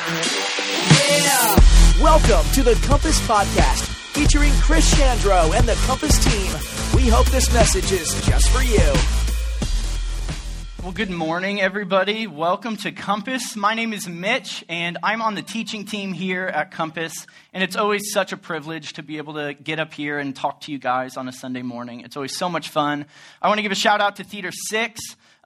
Yeah! Welcome to the Compass Podcast, featuring Chris Chandro and the Compass team. We hope this message is just for you. Well, good morning, everybody. Welcome to Compass. My name is Mitch, and I'm on the teaching team here at Compass. And it's always such a privilege to be able to get up here and talk to you guys on a Sunday morning. It's always so much fun. I want to give a shout out to Theater 6.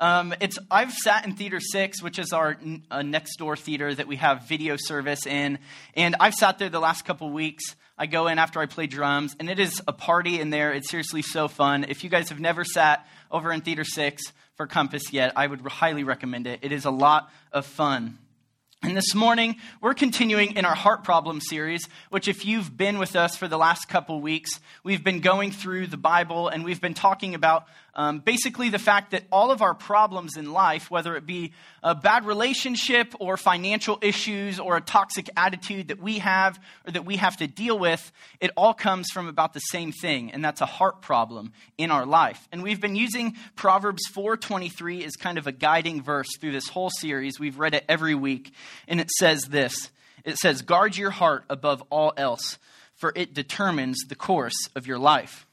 I've sat in Theater 6, which is our next door theater that we have video service in. And I've sat there the last couple weeks. I go in after I play drums, and it is a party in there. It's seriously so fun. If you guys have never sat over in Theater 6 for Compass yet, I would highly recommend it. It is a lot of fun. And this morning, we're continuing in our Heart Problem series, which if you've been with us for the last couple weeks, we've been going through the Bible, and we've been talking about basically the fact that all of our problems in life, whether it be a bad relationship or financial issues or a toxic attitude that we have or that we have to deal with, it all comes from about the same thing, and that's a heart problem in our life. And we've been using Proverbs 4:23 as kind of a guiding verse through this whole series. We've read it every week, and it says this. It says, "Guard your heart above all else, for it determines the course of your life."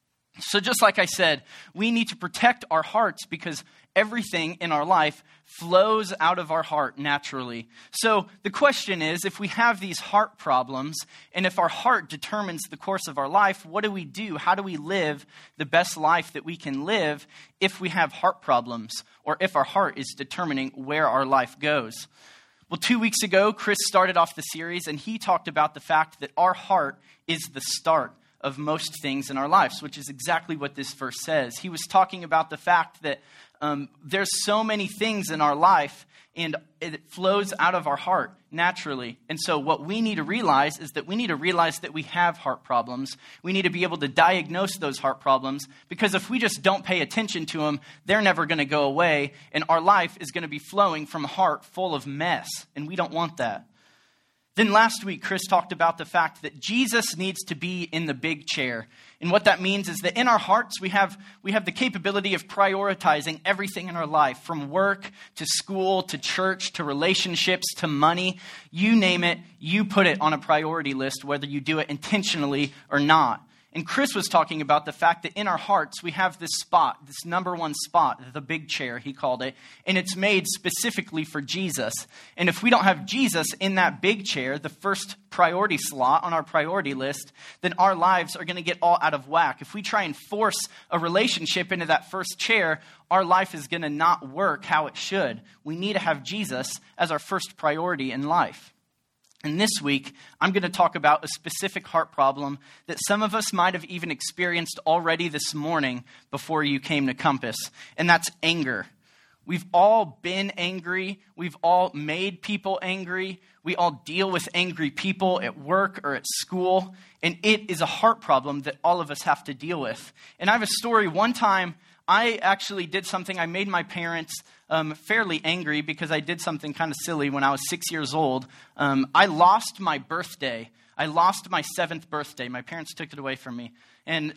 So just like I said, we need to protect our hearts because everything in our life flows out of our heart naturally. So the question is, if we have these heart problems, and if our heart determines the course of our life, what do we do? How do we live the best life that we can live if we have heart problems, or if our heart is determining where our life goes? Well, 2 weeks ago, Chris started off the series, and he talked about the fact that our heart is the start of most things in our lives, which is exactly what this verse says. He was talking about the fact that there's so many things in our life, and it flows out of our heart naturally. And so what we need to realize is that we need to realize that we have heart problems. We need to be able to diagnose those heart problems, because if we just don't pay attention to them, they're never going to go away, and our life is going to be flowing from a heart full of mess, and we don't want that. Then last week, Chris talked about the fact that Jesus needs to be in the big chair. And what that means is that in our hearts, we have the capability of prioritizing everything in our life, from work to school to church to relationships to money. You name it, you put it on a priority list, whether you do it intentionally or not. And Chris was talking about the fact that in our hearts, we have this spot, this number one spot, the big chair, he called it, and it's made specifically for Jesus. And if we don't have Jesus in that big chair, the first priority slot on our priority list, then our lives are going to get all out of whack. If we try and force a relationship into that first chair, our life is going to not work how it should. We need to have Jesus as our first priority in life. And this week, I'm going to talk about a specific heart problem that some of us might have even experienced already this morning before you came to Compass, and that's anger. We've all been angry. We've all made people angry. We all deal with angry people at work or at school, and it is a heart problem that all of us have to deal with. And I have a story. One time, I actually did something. I made my parents fairly angry because I did something kind of silly when I was 6 years old. I lost my birthday. I lost my 7th birthday. My parents took it away from me. And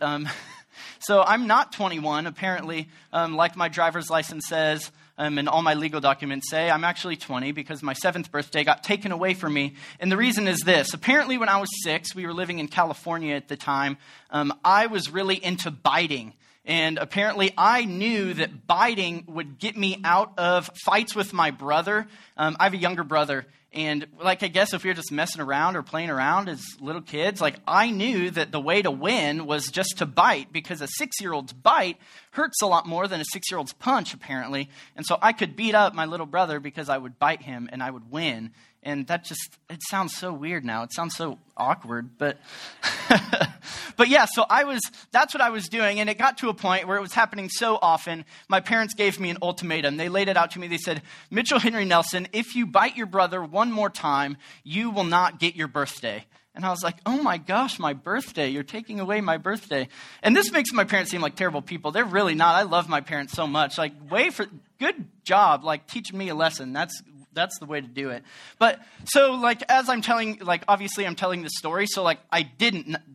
so I'm not 21, apparently, like my driver's license says and all my legal documents say. I'm actually 20 because my 7th birthday got taken away from me. And the reason is this. Apparently, when I was 6, we were living in California at the time, I was really into biting. And apparently I knew that biting would get me out of fights with my brother. I have a younger brother. And I guess if we were just messing around or playing around as little kids, I knew that the way to win was just to bite, because a 6-year-old's bite hurts a lot more than a 6-year-old's punch, apparently. And so I could beat up my little brother because I would bite him and I would win. And it sounds so weird now. It sounds so awkward, but yeah, so that's what I was doing. And it got to a point where it was happening so often, my parents gave me an ultimatum. They laid it out to me. They said, "Mitchell Henry Nelson, if you bite your brother one more time, you will not get your birthday." And I was like, oh my gosh, my birthday. You're taking away my birthday. And this makes my parents seem like terrible people. They're really not. I love my parents so much. Good job, teaching me a lesson. That's the way to do it. But so as I'm telling, obviously I'm telling the story. So I didn't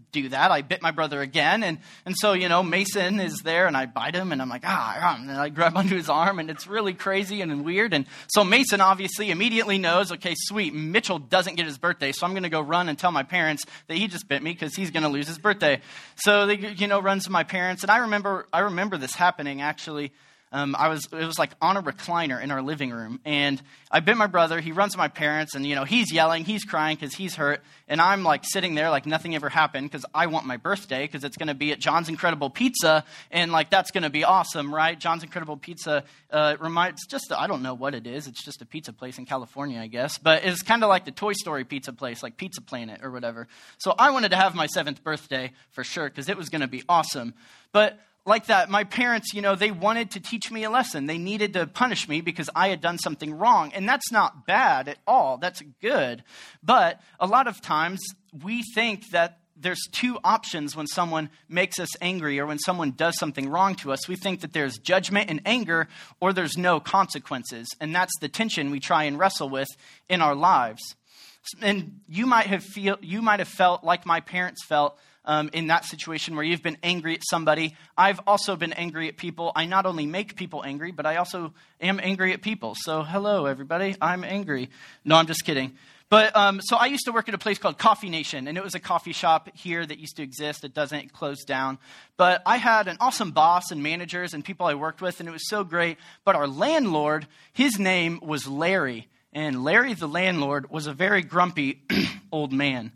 do that. I bit my brother again. And so, Mason is there and I bite him and I'm like, and I grab onto his arm and it's really crazy and weird. And so Mason obviously immediately knows, okay, sweet, Mitchell doesn't get his birthday. So I'm going to go run and tell my parents that he just bit me because he's going to lose his birthday. So they, runs to my parents. And I remember this happening actually. It was like on a recliner in our living room, and I bit my brother. He runs to my parents, and he's yelling, he's crying because he's hurt, and I'm like sitting there like nothing ever happened because I want my birthday because it's going to be at John's Incredible Pizza, and like that's going to be awesome, right? John's Incredible Pizza I don't know what it is. It's just a pizza place in California, I guess, but it's kind of like the Toy Story pizza place, like Pizza Planet or whatever. So I wanted to have my 7th birthday for sure because it was going to be awesome, but like that, my parents, they wanted to teach me a lesson. They needed to punish me because I had done something wrong. And that's not bad at all. That's good. But a lot of times we think that there's 2 options when someone makes us angry or when someone does something wrong to us. We think that there's judgment and anger or there's no consequences. And that's the tension we try and wrestle with in our lives. And you might have felt like my parents felt in that situation where you've been angry at somebody. I've also been angry at people. I not only make people angry, but I also am angry at people. So hello, everybody. I'm angry. No, I'm just kidding. But so I used to work at a place called Coffee Nation, and it was a coffee shop here that used to exist. It doesn't. It closed down. But I had an awesome boss and managers and people I worked with, and it was so great. But our landlord, his name was Larry. And Larry, the landlord, was a very grumpy old man.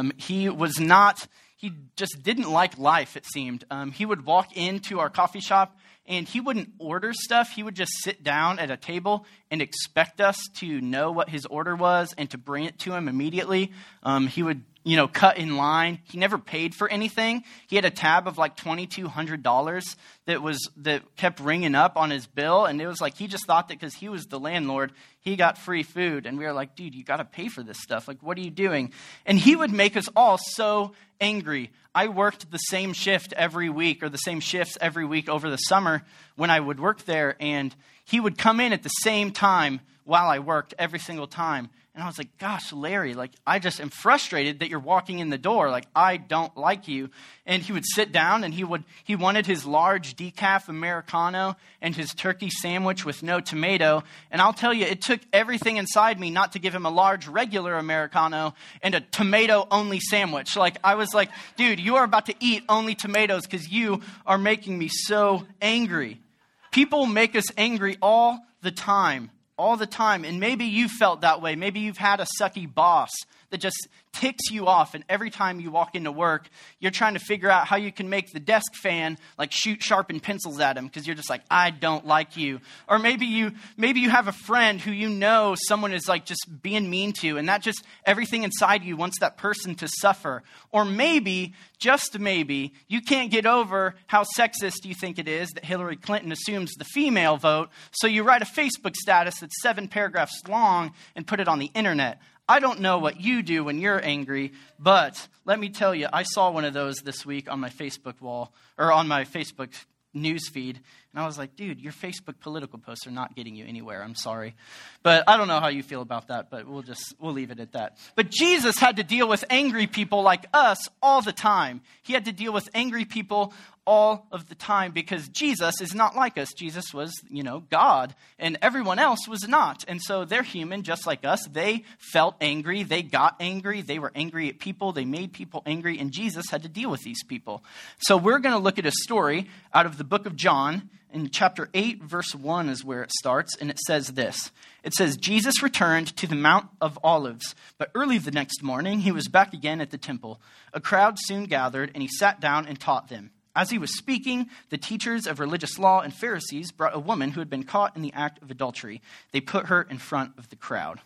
He just didn't like life, it seemed. He would walk into our coffee shop and he wouldn't order stuff. He would just sit down at a table and expect us to know what his order was and to bring it to him immediately. He would, cut in line. He never paid for anything. He had a tab of like $2,200 that kept ringing up on his bill. And it was like, he just thought that because he was the landlord, he got free food. And we were like, dude, you got to pay for this stuff. Like, what are you doing? And he would make us all so angry. I worked the same shift every week or the same shifts every week over the summer when I would work there. And he would come in at the same time while I worked every single time. And I was like, gosh, Larry, like, I just am frustrated that you're walking in the door. Like, I don't like you. And he would sit down and he wanted his large decaf Americano and his turkey sandwich with no tomato. And I'll tell you, it took everything inside me not to give him a large regular Americano and a tomato-only sandwich. Like, I was like, dude, you are about to eat only tomatoes because you are making me so angry. People make us angry all the time. All the time. And maybe you felt that way. Maybe you've had a sucky boss that just ticks you off. And every time you walk into work, you're trying to figure out how you can make the desk fan like shoot sharpened pencils at him because you're just like, I don't like you. Or maybe you have a friend who someone is like just being mean to, and that just everything inside you wants that person to suffer. Or maybe, just maybe, you can't get over how sexist you think it is that Hillary Clinton assumes the female vote, so you write a Facebook status that's 7 paragraphs long and put it on the internet. I don't know what you do when you're angry, but let me tell you, I saw one of those this week on my Facebook wall, or on my Facebook news feed, and I was like, dude, your Facebook political posts are not getting you anywhere. I'm sorry. But I don't know how you feel about that, but we'll leave it at that. But Jesus had to deal with angry people like us all the time. He had to deal with angry people all of the time because Jesus is not like us. Jesus was, God, and everyone else was not. And so they're human just like us. They felt angry. They got angry. They were angry at people. They made people angry, and Jesus had to deal with these people. So we're going to look at a story out of the book of John. In chapter 8, verse 1 is where it starts, and it says this. It says, Jesus returned to the Mount of Olives, but early the next morning he was back again at the temple. A crowd soon gathered, and he sat down and taught them. As he was speaking, the teachers of religious law and Pharisees brought a woman who had been caught in the act of adultery. They put her in front of the crowd.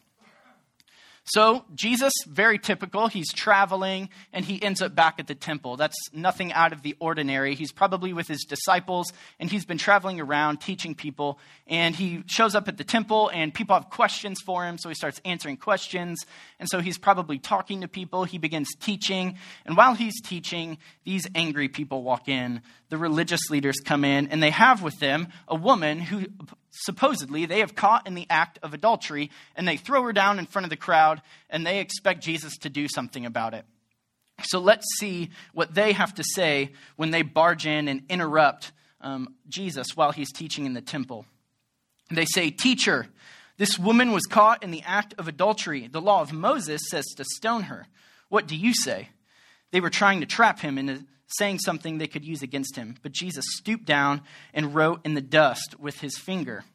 So Jesus, very typical, he's traveling and he ends up back at the temple. That's nothing out of the ordinary. He's probably with his disciples and he's been traveling around teaching people. And he shows up at the temple and people have questions for him. So he starts answering questions. And so he's probably talking to people. He begins teaching. And while he's teaching, these angry people walk in. The religious leaders come in and they have with them a woman who supposedly they have caught in the act of adultery, and they throw her down in front of the crowd, and they expect Jesus to do something about it. So let's see what they have to say when they barge in and interrupt Jesus while he's teaching in the temple. They say, "Teacher, this woman was caught in the act of adultery. The law of Moses says to stone her. What do you say?" They were trying to trap him into saying something they could use against him. But Jesus stooped down and wrote in the dust with his finger.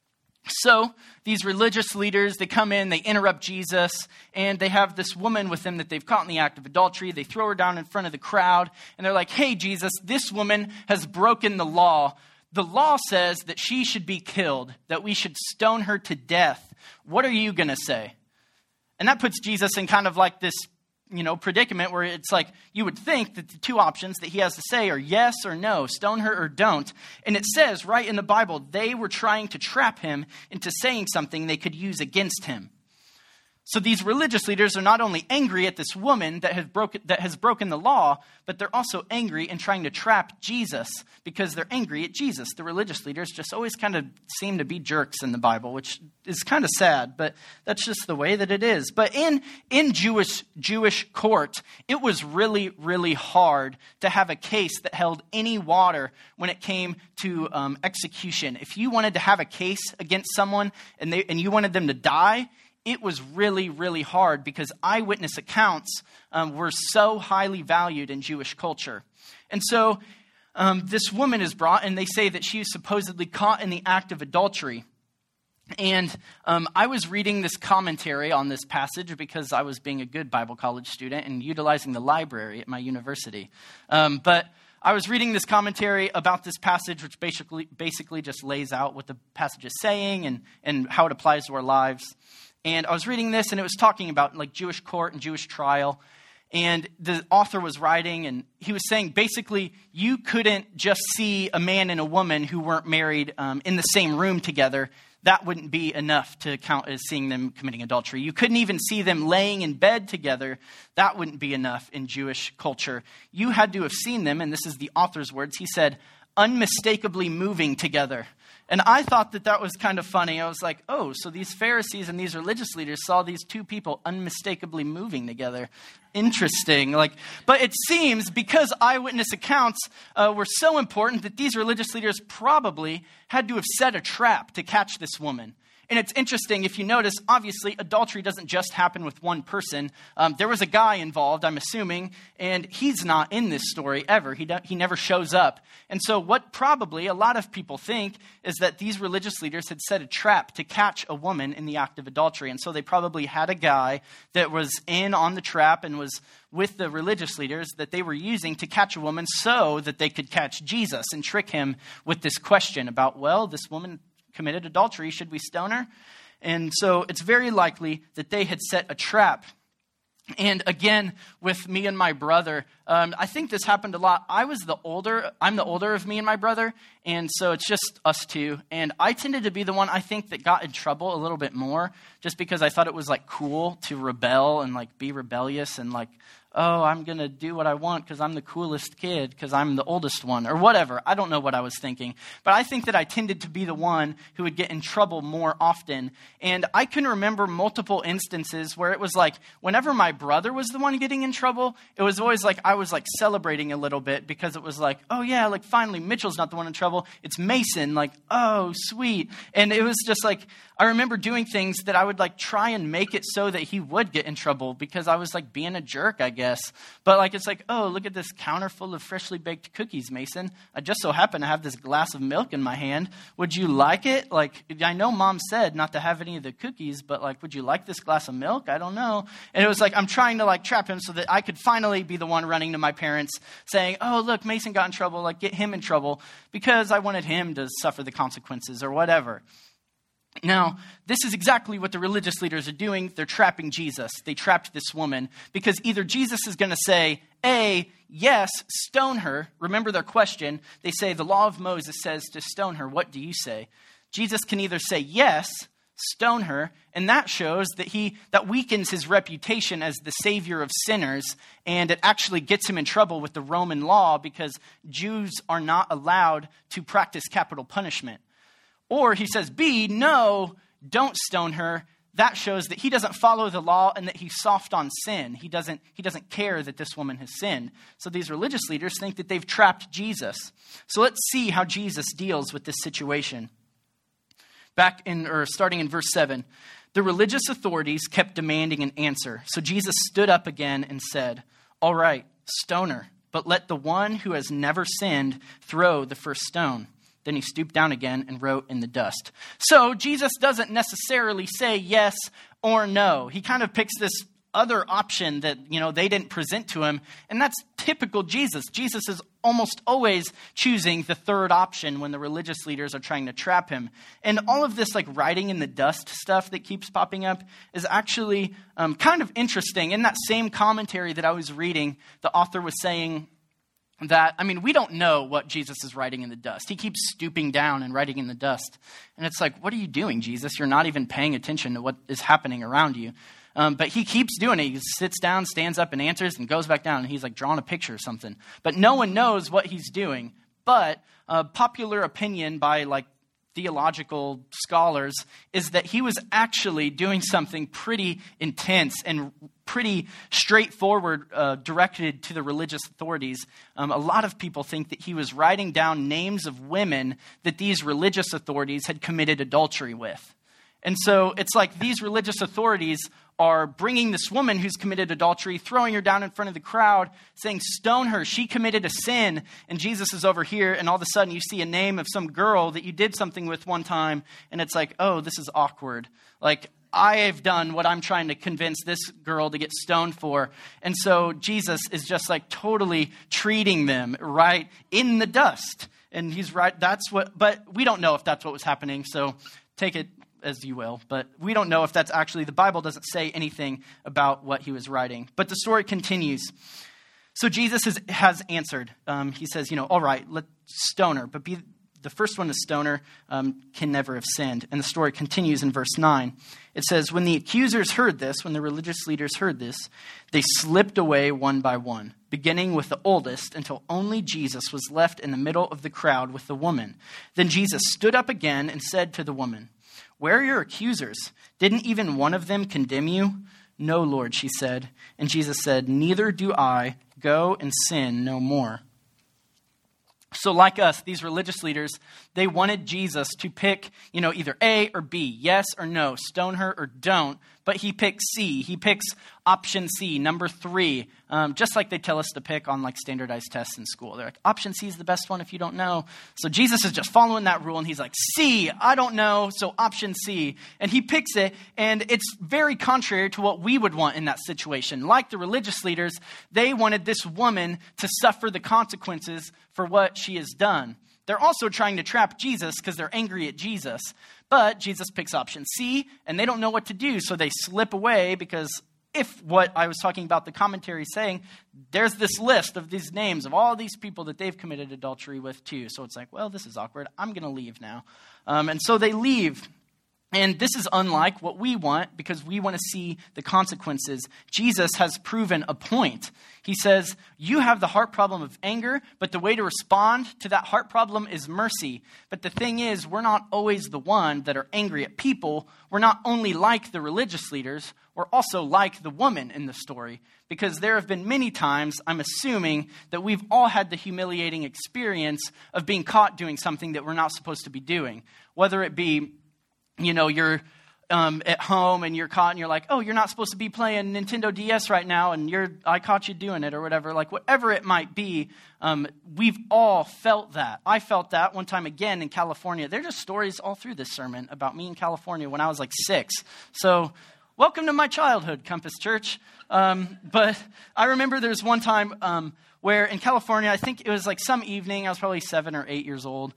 So these religious leaders, they come in, they interrupt Jesus, and they have this woman with them that they've caught in the act of adultery. They throw her down in front of the crowd, and they're like, "Hey, Jesus, this woman has broken the law. The law says that she should be killed, that we should stone her to death. What are you going to say?" And that puts Jesus in kind of like this, predicament where it's like you would think that the two options that he has to say are yes or no, stone her or don't. And it says right in the Bible, they were trying to trap him into saying something they could use against him. So these religious leaders are not only angry at this woman that has broken the law, but they're also angry and trying to trap Jesus because they're angry at Jesus. The religious leaders just always kind of seem to be jerks in the Bible, which is kind of sad, but that's just the way that it is. But in Jewish court, it was really, really hard to have a case that held any water when it came to execution. If you wanted to have a case against someone and you wanted them to die, it was really, really hard because eyewitness accounts were so highly valued in Jewish culture. And so this woman is brought, and they say that she is supposedly caught in the act of adultery. And I was reading this commentary on this passage because I was being a good Bible college student and utilizing the library at my university. But I was reading this commentary about this passage, which basically just lays out what the passage is saying and how it applies to our lives. And I was reading this, and it was talking about like Jewish court and Jewish trial. And the author was writing, and he was saying, basically, you couldn't just see a man and a woman who weren't married in the same room together. That wouldn't be enough to count as seeing them committing adultery. You couldn't even see them laying in bed together. That wouldn't be enough in Jewish culture. You had to have seen them, and this is the author's words. He said, unmistakably moving together. And I thought that was kind of funny. I was like, oh, so these Pharisees and these religious leaders saw these two people unmistakably moving together. Interesting. But it seems because eyewitness accounts were so important that these religious leaders probably had to have set a trap to catch this woman. And it's interesting, if you notice, obviously, adultery doesn't just happen with one person. There was a guy involved, I'm assuming, and he's not in this story ever. He never shows up. And so what probably a lot of people think is that these religious leaders had set a trap to catch a woman in the act of adultery. And so they probably had a guy that was in on the trap and was with the religious leaders that they were using to catch a woman so that they could catch Jesus and trick him with this question about, well, this woman committed adultery, should we stone her? And so it's very likely that they had set a trap. And again, with me and my brother, I think this happened a lot. I'm the older of me and my brother, and so it's just us two. And I tended to be the one, I think, that got in trouble a little bit more, just because I thought it was cool to rebel and be rebellious and oh, I'm going to do what I want because I'm the coolest kid because I'm the oldest one or whatever. I don't know what I was thinking. But I think that I tended to be the one who would get in trouble more often. And I can remember multiple instances where it was whenever my brother was the one getting in trouble, it was always I was celebrating a little bit because it was oh yeah, finally Mitchell's not the one in trouble. It's Mason. Oh, sweet. And it was just I remember doing things that I would try and make it so that he would get in trouble because I was being a jerk, I guess. But it's oh, look at this counter full of freshly baked cookies, Mason. I just so happen to have this glass of milk in my hand. Would you like it? I know Mom said not to have any of the cookies, but would you like this glass of milk? I don't know. And it was I'm trying to trap him so that I could finally be the one running to my parents saying, oh, look, Mason got in trouble, get him in trouble because I wanted him to suffer the consequences or whatever. Now, this is exactly what the religious leaders are doing. They're trapping Jesus. They trapped this woman because either Jesus is going to say, A, yes, stone her. Remember their question. They say, the law of Moses says to stone her. What do you say? Jesus can either say, yes, stone her, and that shows that weakens his reputation as the savior of sinners, and it actually gets him in trouble with the Roman law because Jews are not allowed to practice capital punishment. Or he says, B, no, don't stone her. that shows that he doesn't follow the law and that he's soft on sin. He doesn't care that this woman has sinned. So these religious leaders think that they've trapped Jesus. So let's see how Jesus deals with this situation. Starting in verse 7, the religious authorities kept demanding an answer. So Jesus stood up again and said, "All right, stone her, but let the one who has never sinned throw the first stone." Then he stooped down again and wrote in the dust. So Jesus doesn't necessarily say yes or no. He kind of picks this other option that, they didn't present to him. And that's typical Jesus. Jesus is almost always choosing the third option when the religious leaders are trying to trap him. And all of this writing in the dust stuff that keeps popping up is actually kind of interesting. In that same commentary that I was reading, the author was saying that, we don't know what Jesus is writing in the dust. He keeps stooping down and writing in the dust. And it's like, what are you doing, Jesus? You're not even paying attention to what is happening around you. But he keeps doing it. He sits down, stands up and answers and goes back down. And he's drawing a picture or something. But no one knows what he's doing. But popular opinion by theological scholars is that he was actually doing something pretty intense and pretty straightforward, directed to the religious authorities. A lot of people think that he was writing down names of women that these religious authorities had committed adultery with. And so it's like these religious authorities are bringing this woman who's committed adultery, throwing her down in front of the crowd, saying, "Stone her, she committed a sin." And Jesus is over here, and all of a sudden you see a name of some girl that you did something with one time, and it's like, oh, this is awkward. I have done what I'm trying to convince this girl to get stoned for. And so Jesus is just totally treating them right in the dust. And he's right, but we don't know if that's what was happening, so take it as you will, but we don't know if that's actually, the Bible doesn't say anything about what he was writing. But the story continues. So Jesus has answered. He says, all right, let's stone her, but be the first one to stone her can never have sinned. And the story continues in verse 9. It says, when the accusers heard this, when the religious leaders heard this, they slipped away one by one, beginning with the oldest, until only Jesus was left in the middle of the crowd with the woman. Then Jesus stood up again and said to the woman, "Where are your accusers? Didn't even one of them condemn you?" "No, Lord," she said. And Jesus said, "Neither do I. Go and sin no more." So like us, these religious leaders, they wanted Jesus to pick, either A or B, yes or no, stone her or don't. But he picks C. He picks option C, number 3, just like they tell us to pick on standardized tests in school. They're like, option C is the best one if you don't know. So Jesus is just following that rule, and he's like, C, I don't know, so option C. And he picks it, and it's very contrary to what we would want in that situation. Like the religious leaders, they wanted this woman to suffer the consequences for what she has done. They're also trying to trap Jesus because they're angry at Jesus. But Jesus picks option C, and they don't know what to do, so they slip away because if what I was talking about, the commentary saying, there's this list of these names of all these people that they've committed adultery with too. So it's like, well, this is awkward. I'm going to leave now. And so they leave. And this is unlike what we want because we want to see the consequences. Jesus has proven a point. He says, you have the heart problem of anger, but the way to respond to that heart problem is mercy. But the thing is, we're not always the one that are angry at people. We're not only like the religious leaders, we're also like the woman in the story. Because there have been many times, I'm assuming, that we've all had the humiliating experience of being caught doing something that we're not supposed to be doing. Whether it be you're at home and you're caught and you're like, oh, you're not supposed to be playing Nintendo DS right now and I caught you doing it or whatever. Whatever it might be, we've all felt that. I felt that one time again in California. There are just stories all through this sermon about me in California when I was 6. So welcome to my childhood, Compass Church. But I remember there's one time where in California, I think it was some evening, I was probably 7 or 8 years old.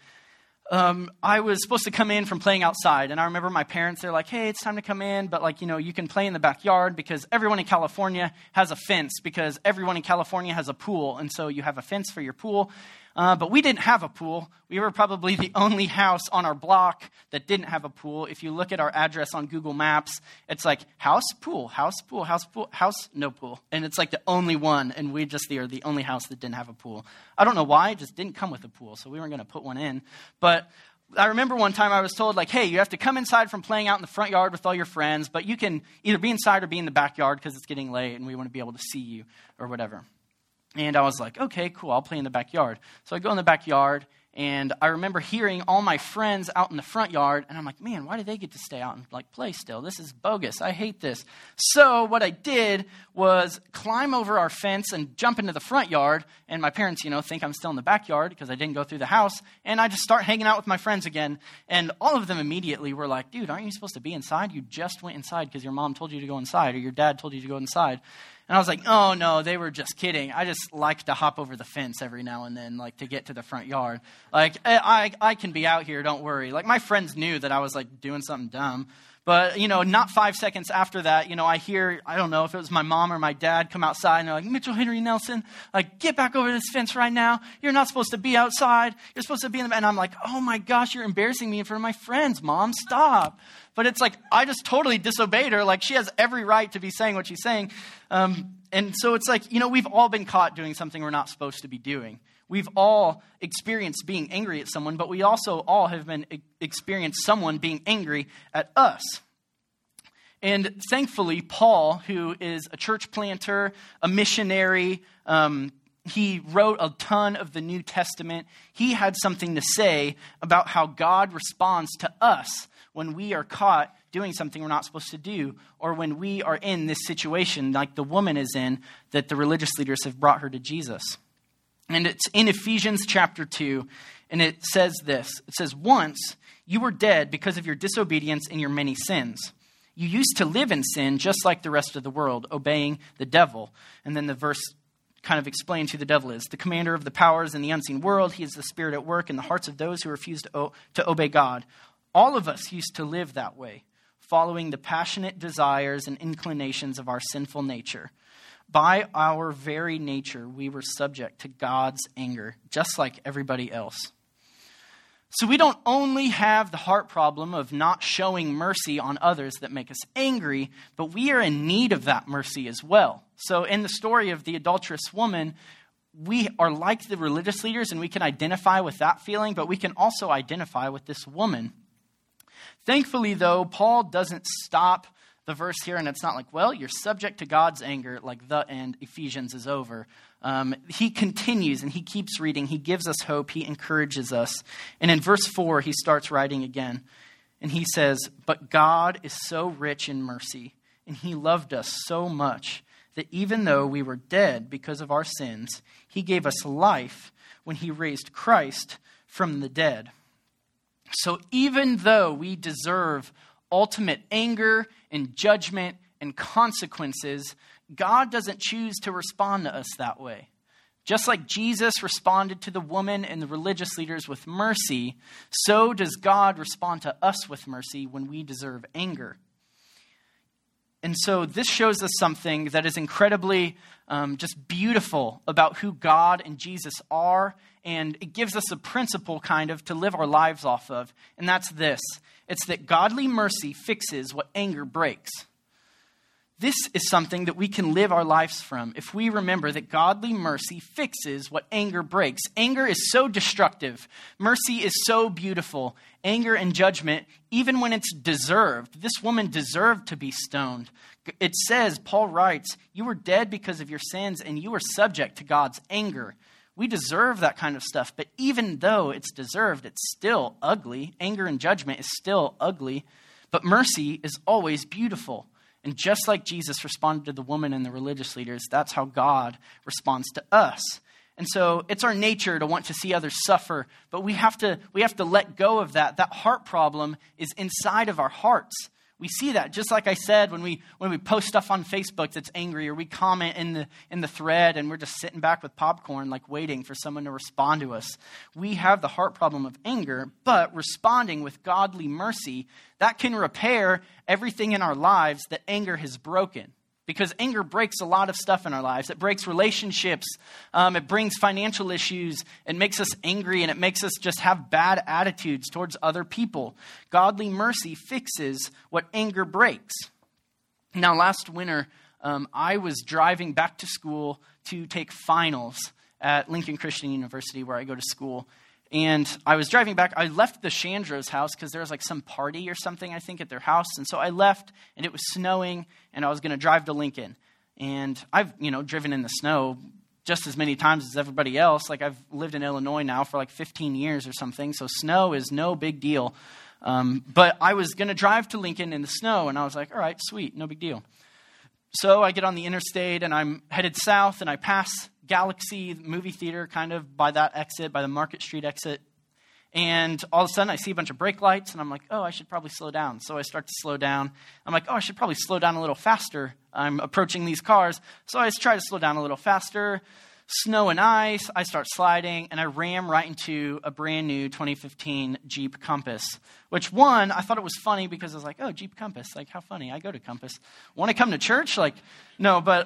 I was supposed to come in from playing outside, and I remember my parents, they're like, hey, it's time to come in, but you can play in the backyard because everyone in California has a fence because everyone in California has a pool, and so you have a fence for your pool. But we didn't have a pool. We were probably the only house on our block that didn't have a pool. If you look at our address on Google Maps, it's house, pool, house, pool, house, pool, house, no pool. And it's the only one, and we just are the only house that didn't have a pool. I don't know why, it just didn't come with a pool, so we weren't going to put one in. But I remember one time I was told, like, hey, you have to come inside from playing out in the front yard with all your friends, but you can either be inside or be in the backyard because it's getting late and we want to be able to see you or whatever. And I was like, okay, cool, I'll play in the backyard. So I go in the backyard, and I remember hearing all my friends out in the front yard, and I'm like, man, why do they get to stay out and play still? This is bogus. I hate this. So what I did was climb over our fence and jump into the front yard, and my parents, think I'm still in the backyard because I didn't go through the house, and I just start hanging out with my friends again, and all of them immediately were like, dude, aren't you supposed to be inside? You just went inside because your mom told you to go inside, or your dad told you to go inside. And I was like, oh, no, they were just kidding. I just like to hop over the fence every now and then, to get to the front yard. I can be out here, don't worry. My friends knew that I was, doing something dumb. But, not 5 seconds after that, I hear, I don't know if it was my mom or my dad come outside, and they're like, Mitchell Henry Nelson, get back over this fence right now. You're not supposed to be outside. You're supposed to be in the... And I'm like, oh, my gosh, you're embarrassing me in front of my friends, Mom. Stop. But it's I just totally disobeyed her. She has every right to be saying what she's saying. And so it's we've all been caught doing something we're not supposed to be doing. We've all experienced being angry at someone, but we also all have been experienced someone being angry at us. And thankfully, Paul, who is a church planter, a missionary, he wrote a ton of the New Testament. He had something to say about how God responds to us when we are caught doing something we're not supposed to do, or when we are in this situation like the woman is in, that the religious leaders have brought her to Jesus. And it's in Ephesians chapter 2, and it says this. It says, once you were dead because of your disobedience and your many sins. You used to live in sin just like the rest of the world, obeying the devil. And then the verse kind of explains who the devil is. The commander of the powers in the unseen world. He is the spirit at work in the hearts of those who refuse to obey God. All of us used to live that way, following the passionate desires and inclinations of our sinful nature. By our very nature, we were subject to God's anger, just like everybody else. So we don't only have the heart problem of not showing mercy on others that make us angry, but we are in need of that mercy as well. So in the story of the adulterous woman, we are like the religious leaders, and we can identify with that feeling, but we can also identify with this woman. Thankfully, though, Paul doesn't stop the verse here, and it's not you're subject to God's anger, the end, Ephesians is over. He continues, and he keeps reading. He gives us hope. He encourages us. And in verse 4, he starts writing again. And he says, but God is so rich in mercy, and he loved us so much that even though we were dead because of our sins, he gave us life when he raised Christ from the dead. So even though we deserve ultimate anger and judgment and consequences, God doesn't choose to respond to us that way. Just like Jesus responded to the woman and the religious leaders with mercy, so does God respond to us with mercy when we deserve anger. And so this shows us something that is incredibly just beautiful about who God and Jesus are. And it gives us a principle to live our lives off of. And that's this. It's that godly mercy fixes what anger breaks. This is something that we can live our lives from if we remember that godly mercy fixes what anger breaks. Anger is so destructive. Mercy is so beautiful. Anger and judgment, even when it's deserved. This woman deserved to be stoned. It says, Paul writes, you were dead because of your sins and you were subject to God's anger. We deserve that kind of stuff, but even though it's deserved, it's still ugly. Anger and judgment is still ugly, but mercy is always beautiful. And just like Jesus responded to the woman and the religious leaders, that's how God responds to us. And so it's our nature to want to see others suffer, but we have to let go of that. That heart problem is inside of our hearts. We see that, just like I said, when we post stuff on Facebook that's angry, or we comment in the thread and we're just sitting back with popcorn, waiting for someone to respond to us. We have the heart problem of anger, but responding with godly mercy, that can repair everything in our lives that anger has broken. Because anger breaks a lot of stuff in our lives. It breaks relationships. It brings financial issues. It makes us angry, and it makes us just have bad attitudes towards other people. Godly mercy fixes what anger breaks. Now, last winter, I was driving back to school to take finals at Lincoln Christian University, where I go to school. And I was driving back. I left the Chandros' house because there was like some party or something, I think, at their house. And so I left, and it was snowing, and I was going to drive to Lincoln. And I've, driven in the snow just as many times as everybody else. Like, I've lived in Illinois now for like 15 years or something. So snow is no big deal. But I was going to drive to Lincoln in the snow, and I was like, all right, sweet, no big deal. So I get on the interstate, and I'm headed south, and I pass Galaxy movie theater kind of by that exit, by the Market Street exit. And all of a sudden, I see a bunch of brake lights, and I'm like, oh, I should probably slow down. So I start to slow down. I'm like, oh, I should probably slow down a little faster. I'm approaching these cars. So I try to slow down a little faster. Snow and ice, I start sliding, and I ram right into a brand new 2015 Jeep Compass, which I thought it was funny because I was like, oh, Jeep Compass, like how funny, I go to Compass. Want to come to church? Like, no, but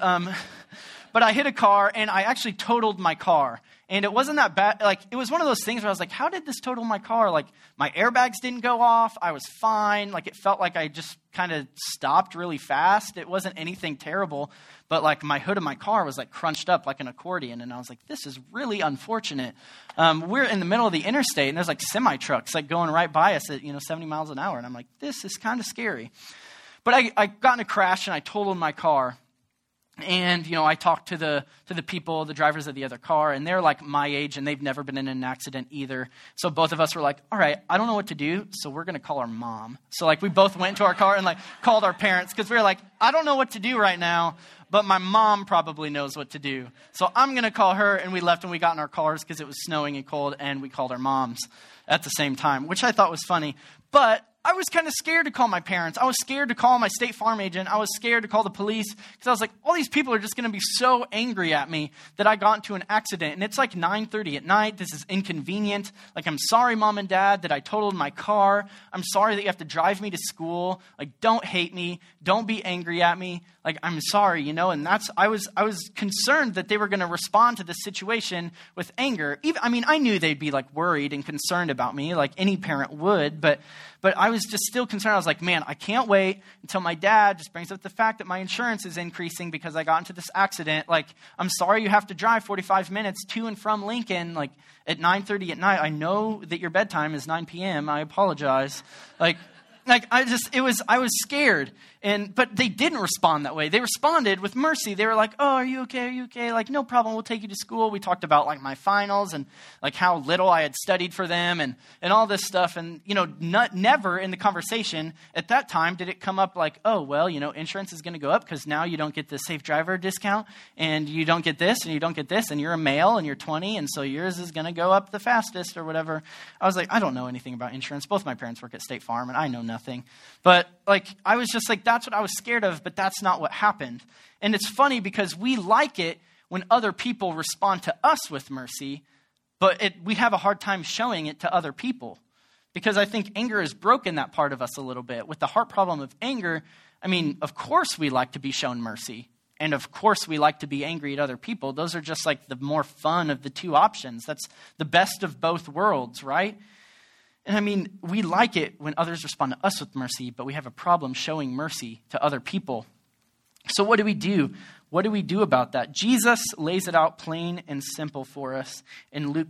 I hit a car, and I actually totaled my car. And it wasn't that bad. Like, it was one of those things where I was like, how did this total my car? Like, my airbags didn't go off. I was fine. Like, it felt like I just kind of stopped really fast. It wasn't anything terrible. But, like, my hood of my car was, like, crunched up like an accordion. And I was like, this is really unfortunate. We're in the middle of the interstate, and there's, like, semi-trucks, like, going right by us at, 70 miles an hour. And I'm like, this is kind of scary. But I got in a crash, and I totaled my car. And, I talked to the people, the drivers of the other car, and they're like my age, and they've never been in an accident either. So both of us were like, all right, I don't know what to do, so we're going to call our mom. So, like, we both went to our car and, like, called our parents because we were like, I don't know what to do right now, but my mom probably knows what to do. So I'm going to call her, and we left, and we got in our cars because it was snowing and cold, and we called our moms at the same time, which I thought was funny. But I was kind of scared to call my parents. I was scared to call my State Farm agent. I was scared to call the police because I was like, all these people are just going to be so angry at me that I got into an accident. And it's like 9:30 at night. This is inconvenient. Like, I'm sorry, Mom and Dad, that I totaled my car. I'm sorry that you have to drive me to school. Like, don't hate me. Don't be angry at me. Like, I'm sorry, And I was concerned that they were going to respond to this situation with anger. I knew they'd be like worried and concerned about me, like any parent would, but I was just still concerned. I was like, man, I can't wait until my dad just brings up the fact that my insurance is increasing because I got into this accident. Like, I'm sorry you have to drive 45 minutes to and from Lincoln, like, at 9:30 at night. I know that your bedtime is 9 p.m. I apologize. I was scared. But they didn't respond that way. They responded with mercy. They were like, oh, are you okay? Are you okay? Like, no problem. We'll take you to school. We talked about, like, my finals and, like, how little I had studied for them and all this stuff. And, never in the conversation at that time did it come up like, oh, well, insurance is going to go up because now you don't get the safe driver discount and you don't get this and you don't get this and you're a male and you're 20 and so yours is going to go up the fastest or whatever. I was like, I don't know anything about insurance. Both my parents work at State Farm and I know nothing. But, like, I was just like, that's what I was scared of, but that's not what happened. And it's funny because we like it when other people respond to us with mercy, but we have a hard time showing it to other people. Because I think anger has broken that part of us a little bit. With the heart problem of anger, of course we like to be shown mercy. And of course we like to be angry at other people. Those are just like the more fun of the two options. That's the best of both worlds, right? And we like it when others respond to us with mercy, but we have a problem showing mercy to other people. So what do we do? What do we do about that? Jesus lays it out plain and simple for us. In Luke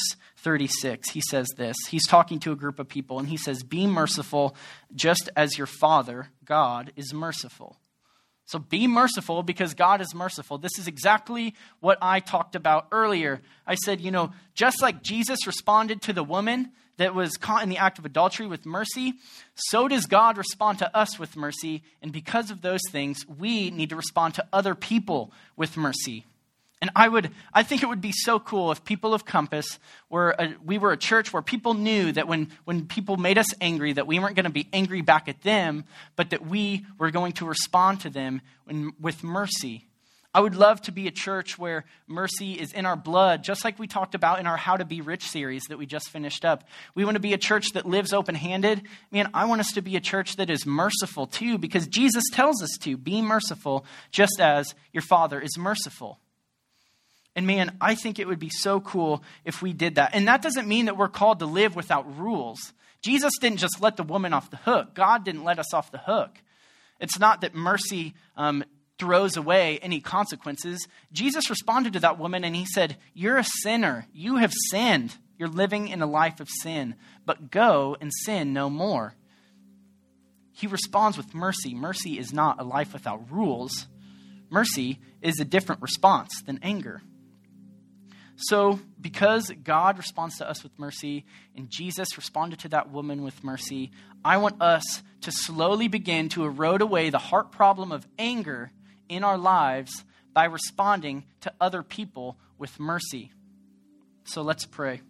6:36, he says this. He's talking to a group of people, and he says, be merciful just as your Father, God, is merciful. So be merciful because God is merciful. This is exactly what I talked about earlier. I said, just like Jesus responded to the woman that was caught in the act of adultery with mercy, so does God respond to us with mercy. And because of those things, we need to respond to other people with mercy. And I think it would be so cool if people of Compass we were a church where people knew that when people made us angry, that we weren't going to be angry back at them, but that we were going to respond to them with mercy. I would love to be a church where mercy is in our blood, just like we talked about in our How to Be Rich series that we just finished up. We want to be a church that lives open-handed. Man, I want us to be a church that is merciful too, because Jesus tells us to be merciful just as your Father is merciful. And man, I think it would be so cool if we did that. And that doesn't mean that we're called to live without rules. Jesus didn't just let the woman off the hook. God didn't let us off the hook. It's not that mercy throws away any consequences. Jesus responded to that woman and he said, you're a sinner. You have sinned. You're living in a life of sin, but go and sin no more. He responds with mercy. Mercy is not a life without rules. Mercy is a different response than anger. So because God responds to us with mercy and Jesus responded to that woman with mercy, I want us to slowly begin to erode away the heart problem of anger in our lives by responding to other people with mercy. So let's pray.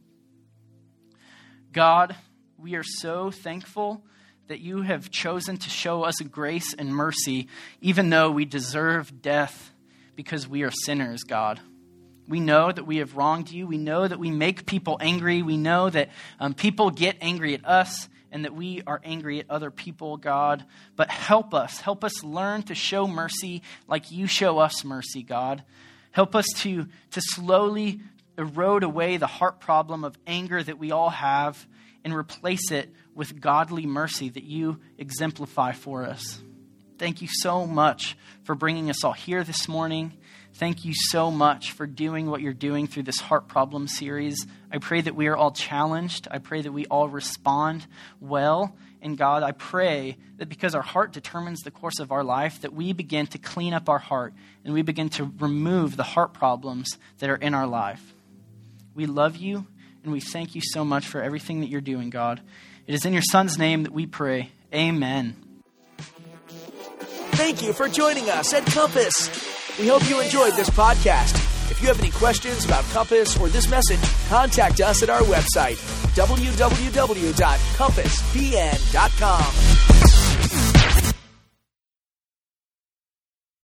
God, we are so thankful that you have chosen to show us grace and mercy, even though we deserve death because we are sinners, God. We know that we have wronged you. We know that we make people angry. We know that people get angry at us and that we are angry at other people, God. But help us learn to show mercy like you show us mercy, God. Help us to slowly erode away the heart problem of anger that we all have and replace it with godly mercy that you exemplify for us. Thank you so much for bringing us all here this morning. Thank you so much for doing what you're doing through this heart problem series. I pray that we are all challenged. I pray that we all respond well. And God, I pray that because our heart determines the course of our life, that we begin to clean up our heart and we begin to remove the heart problems that are in our life. We love you and we thank you so much for everything that you're doing, God. It is in your Son's name that we pray. Amen. Thank you for joining us at Compass. We hope you enjoyed this podcast. If you have any questions about Compass or this message, contact us at our website, www.compassbn.com.